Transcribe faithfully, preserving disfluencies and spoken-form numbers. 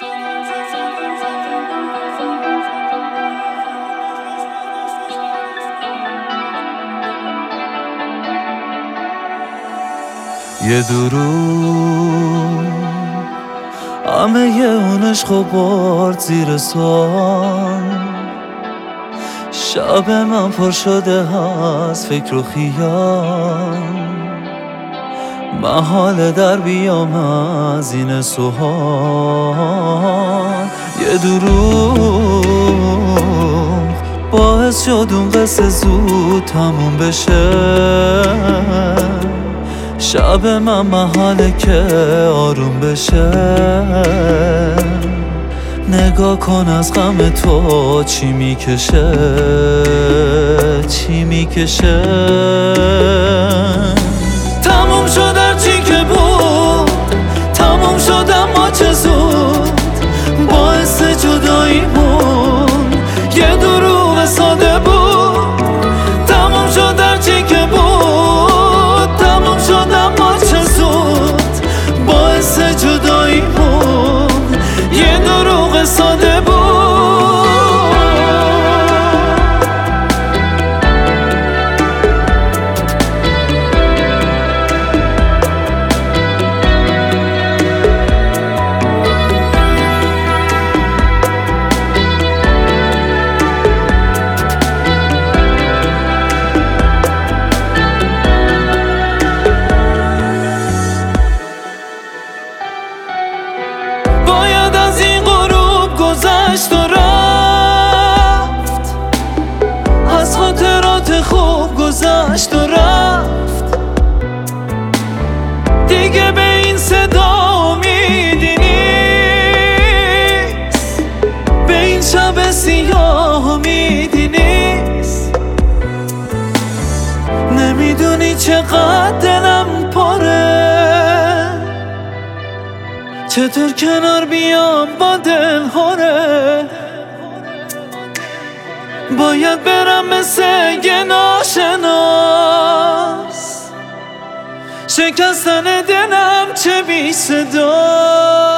یه دروغ همه یه اون عشقو برد زیر سوال. شب من پر شده از فکر و خیال، محاله در بیام از این سوال. یه دروغ باعث شد اون قصه زود تموم بشه. شب من محاله که آروم بشه. نگاه کن از غم تو چی میکشه، چی میکشه. تموم شد هرچی که بود، تموم شد اما چه زود. باعث جداییمون یه دروغ ساده بود. تموم شد هرچی که بود، تموم شد اما چه زود. باعث جداییمون یه دروغ ساده بود. باید از این غروب گذشت و رفت، از خاطرات خوب گذشت و رفت. دیگه به این صدا امیدی نیست، به این شب سیاه امیدی نیست. نمیدونی چقدر دلم پره، چطور کنار بیام با دل هره. باید برم مثل یه ناشناس، شکستن دلم چه بی صدا.